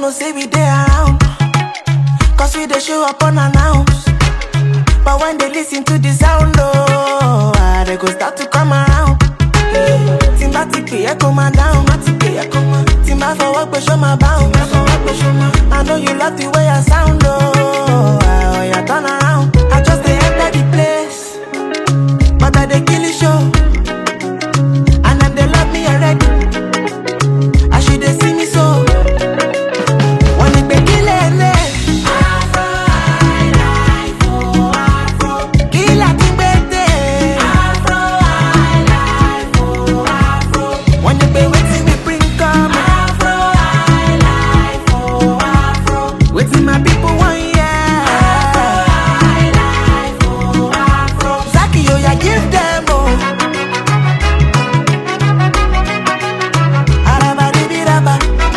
don't know say we dey around, cause we dey show up unannounced. But when they listen to the sound, oh, they go start to come around. Timba tipi echo my down, Timba for work but show my bound. I know you love the way I sound, oh, yeah, turn around. I just dey enter the place, but I dey kill the show, and them they love me already. I should they see me so. When it be killing me, Afro, I like Afro. Kill a king birthday, Afro, I like Afro. When it be waiting me bring come, Afro, I like Afro. Waiting my people want yeah, Afro, I like Afro. Zaki yo ya give them oh. Arabadibiraba.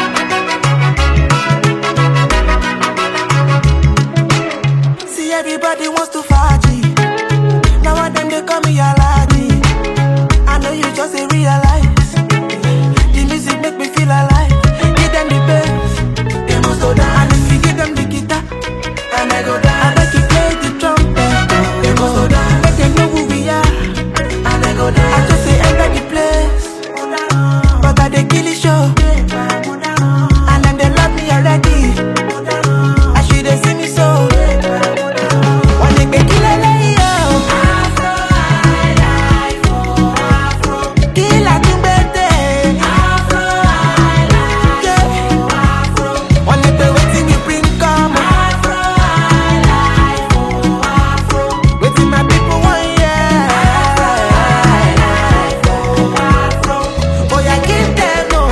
See everybody wants to party. Now one them they call me Aladdin. I know you just ain't realize. The music make me feel alive. Give them the bass, they must go down. And if you give them the guitar, and I go down. I bet you play the trumpet, they must go down. Make them know who we are, and I go down. I just say enter the place, but I they kill the show, and then they love me already. I should they see me so. When they make kill a lay, Afro, I like Afro. Kill a king birthday, Afro, I like Afro. When they pay waiting we bring come, Afro, I like Afro. Waiting my people want yeah, Afro, I like Afro. Oh yeah, give them no.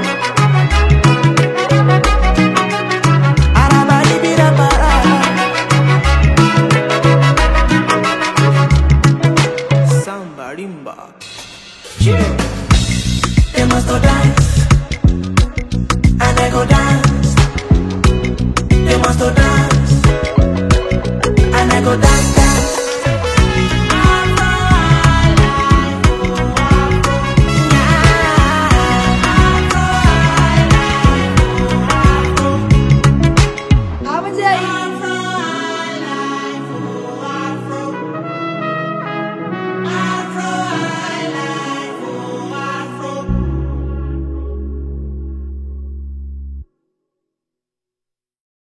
Arabadibirabara. Samba rimba. They must go dance, and I go dance. They must go dance, and I go dance.